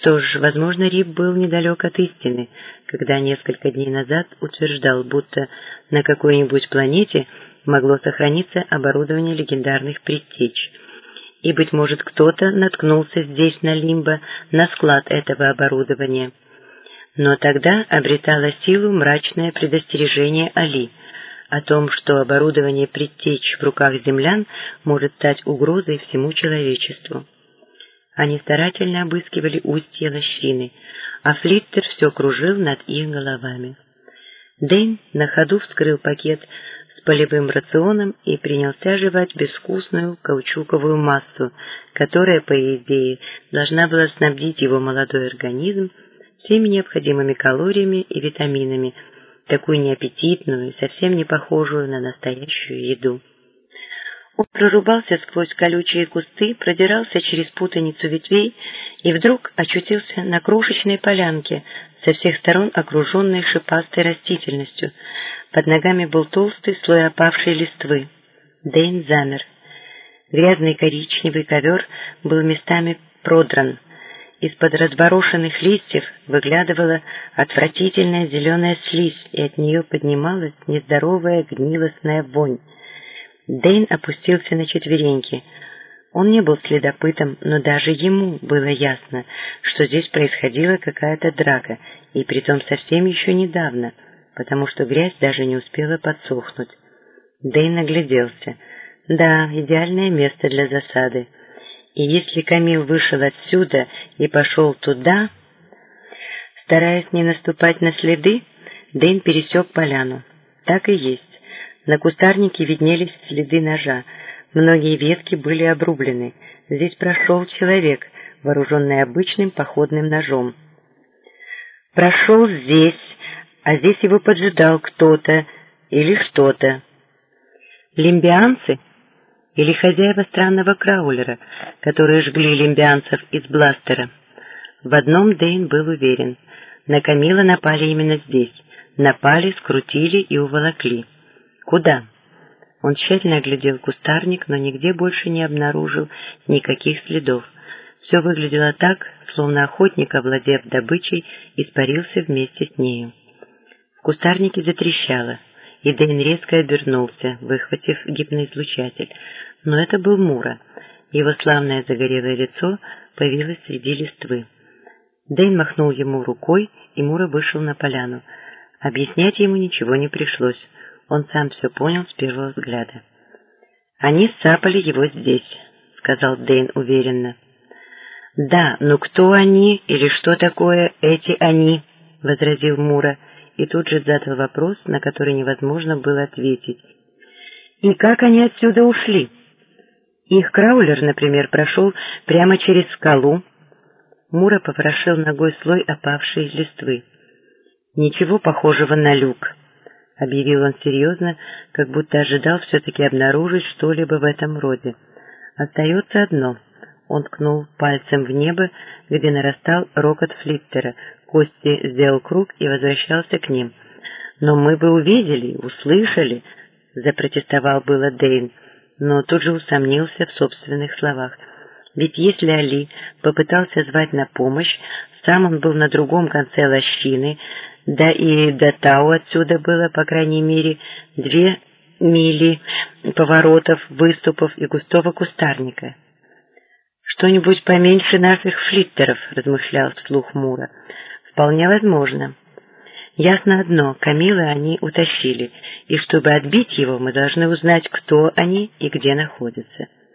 Что ж, возможно, Рип был недалек от истины, когда несколько дней назад утверждал, будто на какой-нибудь планете могло сохраниться оборудование легендарных предтеч. И, быть может, кто-то наткнулся здесь на Лимбо на склад этого оборудования. Но тогда обретало силу мрачное предостережение Али о том, что оборудование предтеч в руках землян может стать угрозой всему человечеству. Они старательно обыскивали устье лощины, а Флиттер все кружил над их головами. Дэйн на ходу вскрыл пакет с полевым рационом и принялся жевать безвкусную каучуковую массу, которая, по идее, должна была снабдить его молодой организм всеми необходимыми калориями и витаминами, такую неаппетитную и совсем не похожую на настоящую еду. Он прорубался сквозь колючие кусты, продирался через путаницу ветвей и вдруг очутился на крошечной полянке, со всех сторон окруженной шипастой растительностью. Под ногами был толстый слой опавшей листвы. Дэйн замер. Грязный коричневый ковер был местами продран. Из-под разборошенных листьев выглядывала отвратительная зеленая слизь, и от нее поднималась нездоровая гнилостная вонь. Дэйн опустился на четвереньки. Он не был следопытом, но даже ему было ясно, что здесь происходила какая-то драка, и притом совсем еще недавно, потому что грязь даже не успела подсохнуть. Дэйн огляделся. Да, идеальное место для засады. И если Камил вышел отсюда и пошел туда, стараясь не наступать на следы, Дэйн пересек поляну. Так и есть. На кустарнике виднелись следы ножа. Многие ветки были обрублены. Здесь прошел человек, вооруженный обычным походным ножом. Прошел здесь, а здесь его поджидал кто-то или что-то. Лимбианцы или хозяева странного краулера, которые жгли лимбианцев из бластера? В одном Дэйн был уверен. На Камила напали именно здесь. Напали, скрутили и уволокли. Куда? Он тщательно оглядел кустарник, но нигде больше не обнаружил никаких следов. Все выглядело так, словно охотник, овладев добычей, испарился вместе с нею. В кустарнике затрещало, и Дэйн резко обернулся, выхватив гипноизлучатель. Но это был Мура. Его славное загорелое лицо появилось среди листвы. Дэйн махнул ему рукой, и Мура вышел на поляну. Объяснять ему ничего не пришлось. Он сам все понял с первого взгляда. «Они сцапали его здесь», — сказал Дэйн уверенно. «Да, но кто они или что такое эти они?» — возразил Мура, и тут же задал вопрос, на который невозможно было ответить. «И как они отсюда ушли? Их краулер, например, прошел прямо через скалу». Мура поворошил ногой слой опавшей листвы. «Ничего похожего на люк», — объявил он серьезно, как будто ожидал все-таки обнаружить что-либо в этом роде. «Остается одно». Он ткнул пальцем в небо, где нарастал рокот Флиттера. Кости сделал круг и возвращался к ним. «Но мы бы увидели, услышали», — запротестовал было Дэйн, но тут же усомнился в собственных словах. Ведь если Али попытался звать на помощь, сам он был на другом конце лощины, да и до Тау отсюда было, по крайней мере, 2 мили поворотов, выступов и густого кустарника. «Что-нибудь поменьше наших флиттеров», — размышлял вслух Мура. «Вполне возможно. Ясно одно, Камила они утащили, и чтобы отбить его, мы должны узнать, кто они и где находятся».